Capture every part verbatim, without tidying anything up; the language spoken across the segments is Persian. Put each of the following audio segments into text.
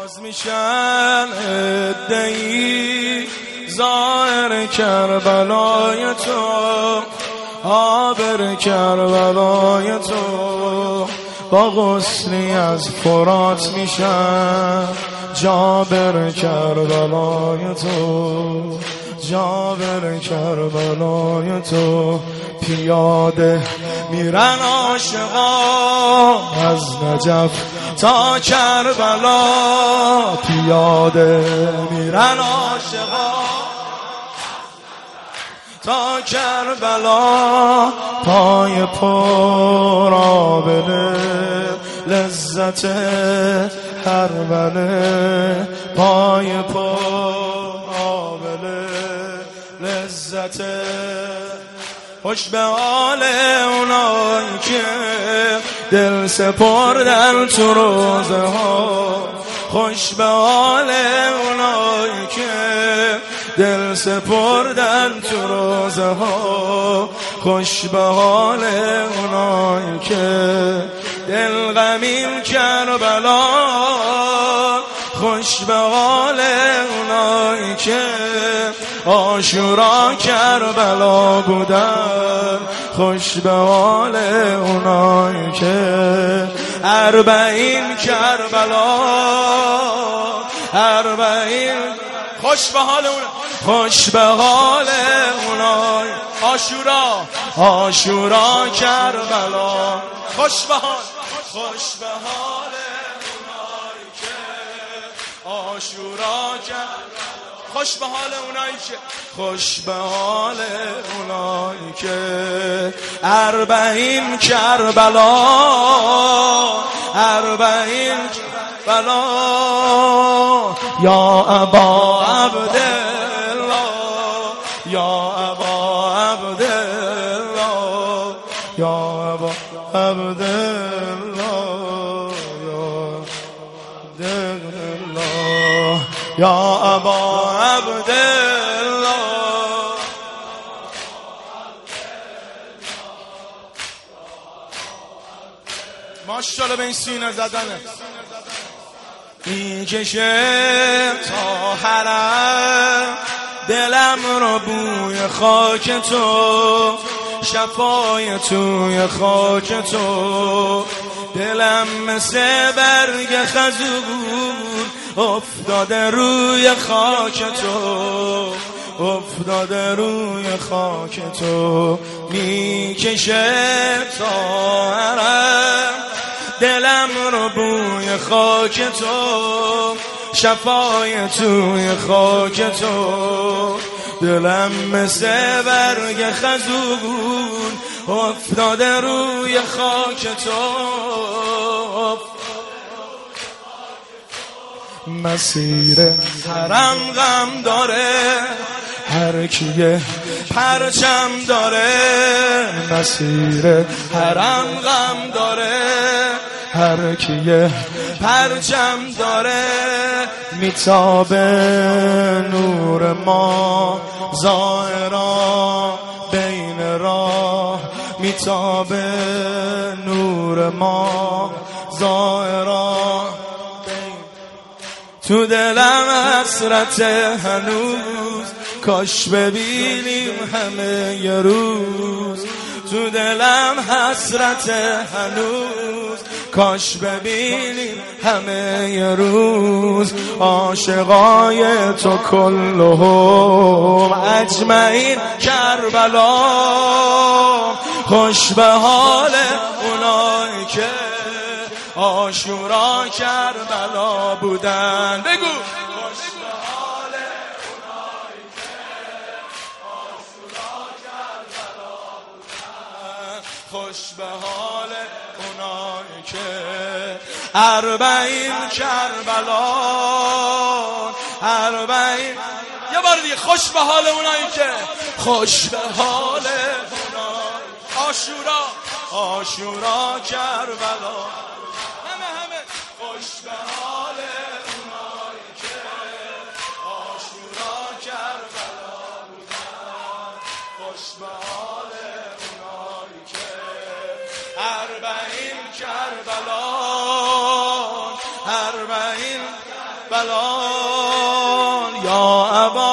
باز میشن ادعی ظاهر کربلای تو، آبر کربلای تو، با غسلی از فرات میشن جابر کربلای تو، جابر کربلای تو. پیاده میرن عاشقا از نجف تا کربلا، پیاده میرن عاشقا تا کربلا. پای پر آبله لذت کربله، پای پر آبله لذت. خوش به حال اونایی که دل سپردن تو روزه ها، خوش به حال اونایی که دل سپردن تو روزه ها، خوش به حال اونایی که دل غمین کربلا، خوش به حال اونایی که عاشورا کربلا بودن، خوش به حال اونایی که اربعین کربلا، اربعین. خوش به حال اون، خوش به حال اونای عاشورا، عاشورا کربلا. خوش به حال، خوش به حال اونایی که عاشورا کربلا، خوش به حال اونایی که، خوش به حال اونایی که اربعین کربلا، اربعین کربلا. یا ابا عبدالله، یا ابا عبدالله، یا ابا عبدالله، یا ابا عبدالله. ماشاءالله به این سینه زدنه. میکشه تا حرم دلم رو بوی خاک تو، شفای توی خاک تو. دلم مثل برگ خزور افتاده روی خاک تو، افتاده روی خاک تو. میکشه تا حرم دلم رو بوی خاک تو، شفای توی خاک تو. دلم مثل برگ خزون افتاده روی خاک تو. مسیر حرم غم داره هر کیه پرچم داره، مسیر حرم غم داره هر کیه پرچم داره. میتابه نور ما ظاهرا بین راه، میتابه نور ما ظاهرا بین. تو دلم حسرت هنوز کاش ببینیم همه یه روز، تو دلم حسرت هنوز کاش ببینیم همه یه روز. عاشقای تو کلهم اجمعین کربلا، خوش به حال اونایی که عاشورا کربلا بودن. بگو خوش به حال اونایی که عاشورا کربلا بودن، خوش به حال اونایی که اربعین کربلا، اربعین. یه بار دیگه خوش به حال اونایی که، خوش به حال اونایی عاشورا، عاشورا کربلا. همه همه خوش به حال اونایی که عاشورا کربلا بودن، خوش به حال اونایی که اربعین کربلا، اربعین بلال یا ابا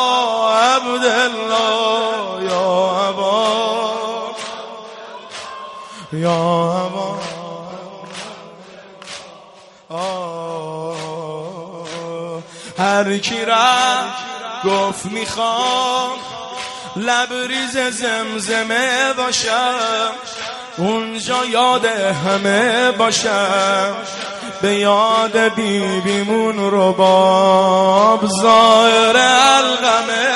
عبدالله یا ابا یا ابا هر کی رفت گفت میخوام لبریز زمزمه باشم، اونجا یاد همه باشم، به یاد بیبیمون رباب ظاهر الغمه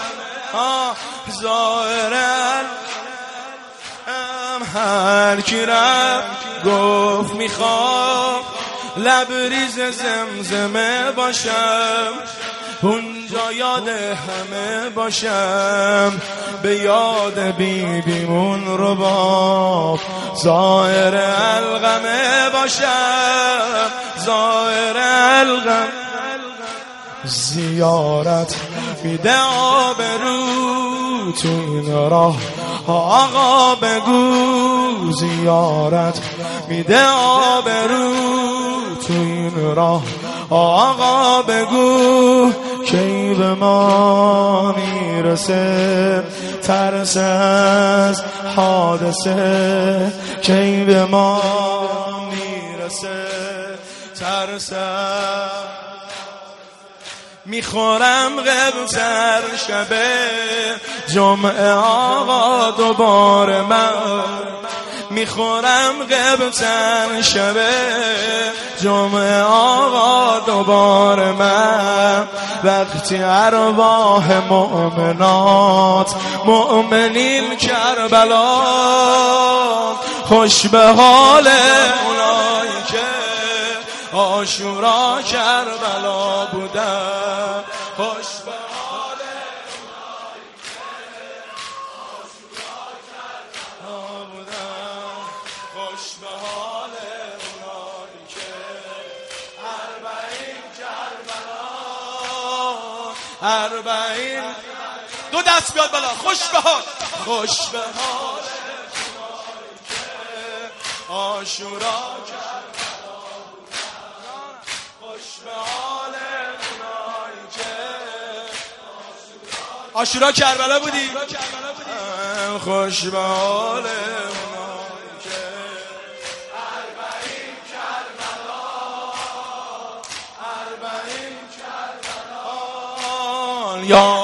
ظاهر الغم. هر کی رفت گفت میخوام لبریز زمزمه باشم، اونجا یاد همه باشم، به یاد بیبیمون رباب ظاهر الغمه باشم، ظاهر الغم. زیارت میده آبرو تو این راه آقا بگو، زیارت میده آبرو تو این راه آقا بگو، کی به ما میرسه ترس از حادثه، کی به ما میرسه ترس از. میخورم غبتر شبه جمعه آقا دوباره من، میخورم غبتر شبه جمعه آقا دوباره من، وقتی ارواح مؤمنات مؤمنین کربلا خوش به حال اونایی که عاشورا کربلا بودن، خوش به حال اونایی که عاشورا کربلا بودن، خوش به حال اونایی که اربعین کربلا اربعین. دو دست بیاد بالا، خوش به حال، خوش به حال اونایی که عاشورا کربلا، خوش به حال اونایی که عاشورا کربلا بودی، خوش به حال اونایی که اربعین کربلا اربعین کربلا. یا